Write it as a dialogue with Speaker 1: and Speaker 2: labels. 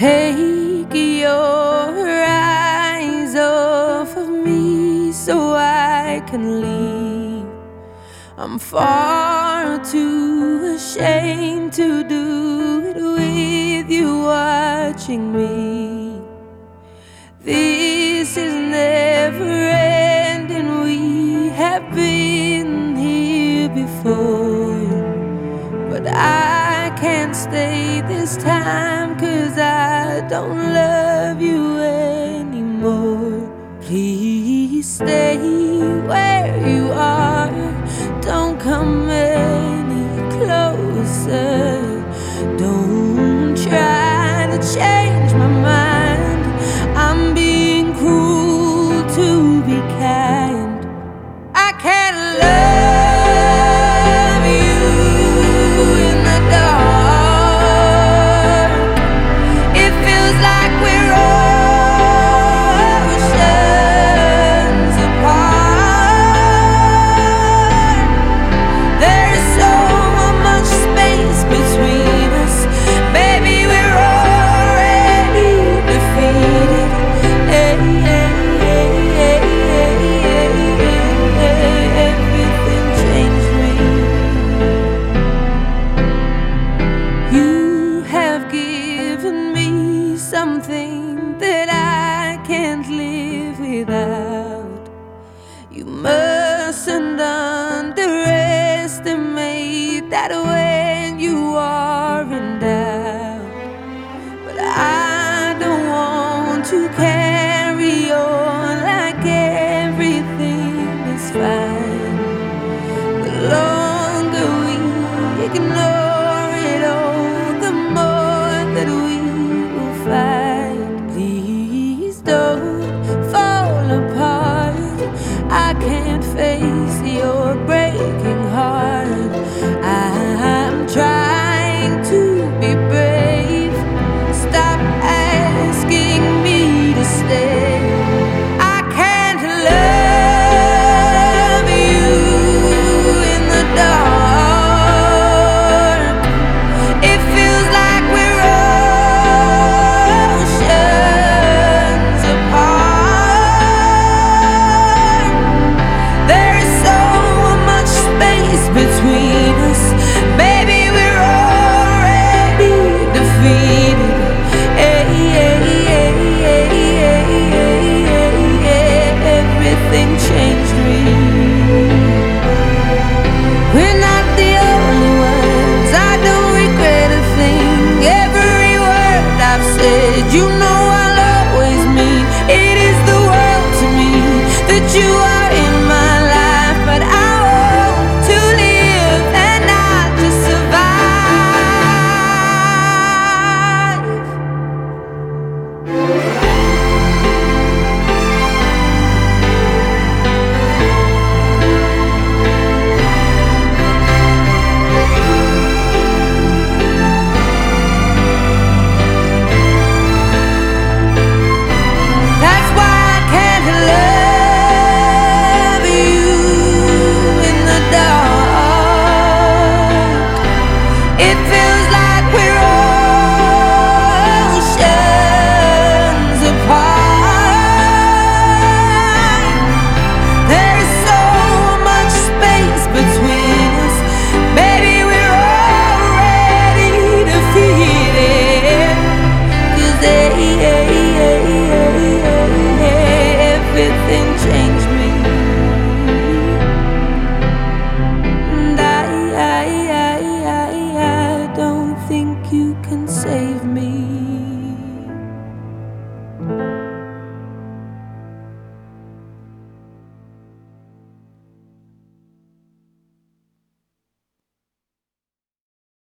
Speaker 1: Take your eyes off of me so I can leave. I'm far too ashamed to do it with you watching me. This is never ending, we have been here before. But I can't stay this time, 'cause I don't love you anymore. Please stay where you are, don't come any closer. Don't try to change my mind, I'm being cruel to be kind. I can't love you in the dark. It feels like we're oceans apart. There's so much space between us. Baby, we're already defeated. Everything changed me. You have given me something that I can't live without. You mustn't underestimate that when you are in doubt. But I don't want to carry on like everything is fine. The longer we ignore